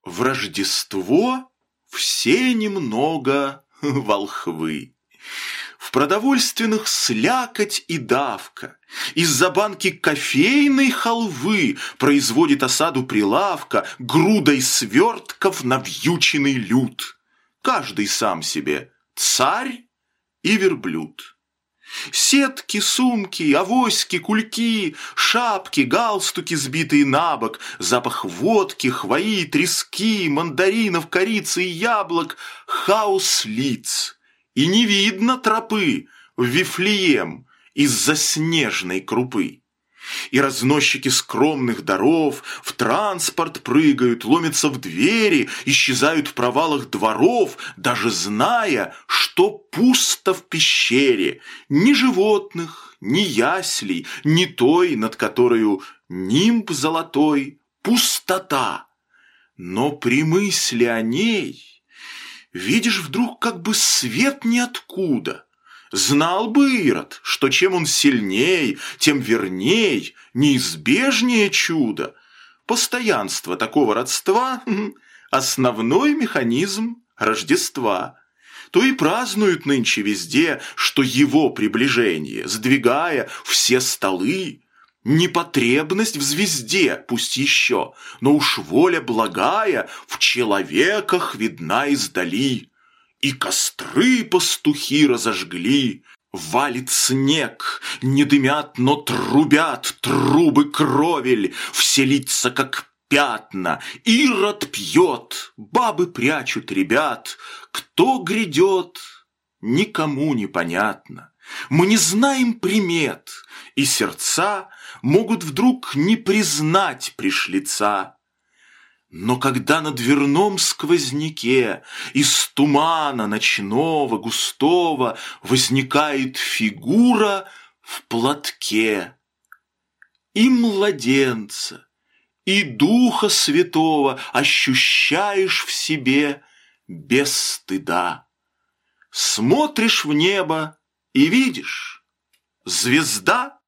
В Рождество все немного волхвы. В продовольственных слякоть и давка. Из-за банки кофейной халвы производит осаду прилавка грудой свертков навьюченный люд. Каждый сам себе царь и верблюд. Сетки, сумки, авоськи, кульки, шапки, галстуки, сбитые на бок, запах водки, хвои, трески, мандаринов, корицы и яблок, хаос лиц. И не видно тропы в Вифлеем из-за снежной крупы. И разносчики скромных даров в транспорт прыгают, ломятся в двери, исчезают в провалах дворов, даже зная, что пусто в пещере, ни животных, ни яслей, ни той, над которою нимб золотой, пустота. Но при мысли о ней видишь вдруг как бы свет ниоткуда. Знал бы Ирод, что чем он сильней, тем верней, неизбежнее чудо. Постоянство такого родства – основной механизм Рождества. То и празднуют нынче везде, что его приближение, сдвигая все столы, непотребность в звезде, пусть еще, но уж воля благая в человеках видна издали. И костры пастухи разожгли, валит снег, не дымят, но трубят трубы кровель, все лица как пятна, Ирод пьет, бабы прячут ребят, кто грядет, никому не понятно. Мы не знаем примет, и сердца могут вдруг не признать пришлица. Но когда на дверном сквозняке из тумана ночного густого возникает фигура в платке, и младенца, и Духа Святого ощущаешь в себе без стыда. Смотришь в небо и видишь — звезда.